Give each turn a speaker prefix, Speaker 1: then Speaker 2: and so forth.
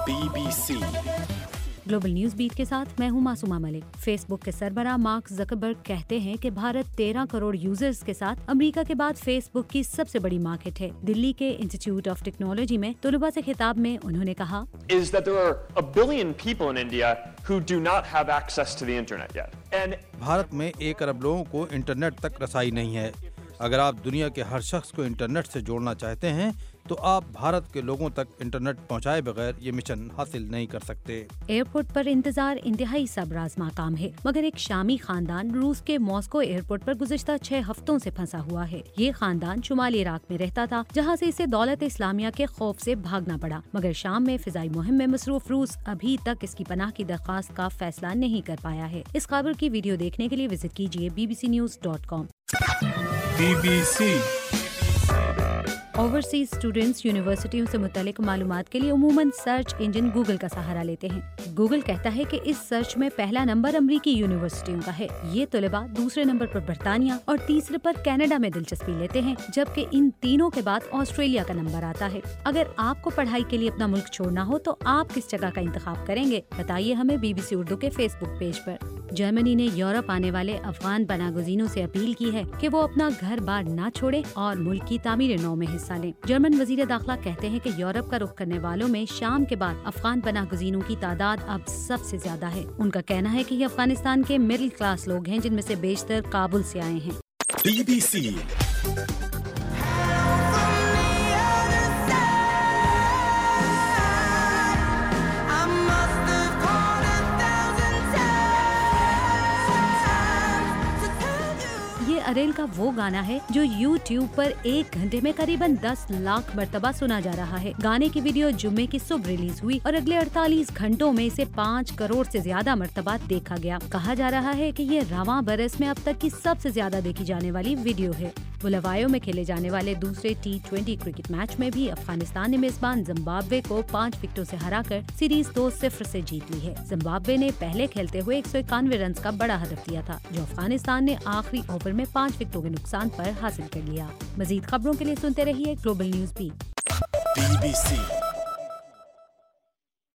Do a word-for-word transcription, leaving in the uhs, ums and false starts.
Speaker 1: Be B C
Speaker 2: global news beat کے ساتھ میں ہوں معصومہ ملک۔ فیس بک کے سربراہ مارک زکربرگ کہتے ہیں کہ بھارت تیرہ کروڑ یوزرز کے ساتھ امریکہ کے بعد فیس بک کی سب سے بڑی مارکیٹ ہے۔ دلی کے انسٹیٹیوٹ آف ٹیکنالوجی میں طلباء سے خطاب میں انہوں نے کہا
Speaker 3: is that there are a billion people in India who do not have access to the internet yet. And
Speaker 4: Bharat میں ایک ارب لوگوں کو انٹرنیٹ تک رسائی نہیں ہے۔ اگر آپ دنیا کے ہر شخص کو انٹرنیٹ سے جوڑنا چاہتے ہیں تو آپ بھارت کے لوگوں تک انٹرنیٹ پہنچائے بغیر یہ مشن حاصل نہیں کر سکتے۔
Speaker 2: ایئرپورٹ پر انتظار انتہائی صبر آزما کام ہے، مگر ایک شامی خاندان روس کے ماسکو ایئرپورٹ پر گزشتہ چھ ہفتوں سے پھنسا ہوا ہے۔ یہ خاندان شمالی عراق میں رہتا تھا، جہاں سے اسے دولت اسلامیہ کے خوف سے بھاگنا پڑا، مگر شام میں فضائی مہم میں مصروف روس ابھی تک اس کی پناہ کی درخواست کا فیصلہ نہیں کر پایا ہے۔ اس خبر کی ویڈیو دیکھنے کے لیے وزٹ کیجیے B B C news dot com.
Speaker 1: B B C
Speaker 2: overseas students یونیورسٹیوں سے متعلق معلومات کے لیے عموماً سرچ انجن گوگل کا سہارا لیتے ہیں۔ گوگل کہتا ہے کہ اس سرچ میں پہلا نمبر امریکی یونیورسٹیوں کا ہے۔ یہ طلباء دوسرے نمبر پر برطانیہ اور تیسرے پر کینیڈا میں دلچسپی لیتے ہیں، جبکہ ان تینوں کے بعد آسٹریلیا کا نمبر آتا ہے۔ اگر آپ کو پڑھائی کے لیے اپنا ملک چھوڑنا ہو تو آپ کس جگہ کا انتخاب کریں گے؟ بتائیے ہمیں بی بی سی اردو کے فیس بک پیج پر۔ جرمنی نے یورپ آنے والے افغان پناہ گزینوں سے اپیل کی ہے کہ وہ اپنا گھر بار نہ چھوڑیں اور ملک کی تعمیر نو میں حصہ لیں۔ جرمن وزیر داخلہ کہتے ہیں کہ یورپ کا رخ کرنے والوں میں شام کے بعد افغان پناہ گزینوں کی تعداد اب سب سے زیادہ ہے۔ ان کا کہنا ہے کہ یہ افغانستان کے مڈل کلاس لوگ ہیں، جن میں سے بیشتر کابل سے آئے ہیں۔
Speaker 1: بی بی سی
Speaker 2: اریل کا وہ گانا ہے جو یوٹیوب پر ایک گھنٹے میں قریباً دس لاکھ مرتبہ سنا جا رہا ہے۔ گانے کی ویڈیو جمعے کی صبح ریلیز ہوئی اور اگلے اڑتالیس گھنٹوں میں اسے پانچ کروڑ سے زیادہ مرتبہ دیکھا گیا۔ کہا جا رہا ہے کہ یہ رواں برس میں اب تک کی سب سے زیادہ دیکھی جانے والی ویڈیو ہے۔ بلاوایو میں کھیلے جانے والے دوسرے ٹی ٹوینٹی کرکٹ میچ میں بھی افغانستان نے میزبان زمبابوے کو پانچ وکٹوں سے ہرا کر سیریز دو صفر سے جیت لی ہے۔ زمبابوے نے پہلے کھیلتے ہوئے ایک سو اکانوے رنز کا بڑا ہدف دیا تھا، جو افغانستان نے آخری اوور میں پانچ وکٹوں کے نقصان پر حاصل کر لیا۔ مزید خبروں کے لیے سنتے رہیے global news beat.
Speaker 1: B B سی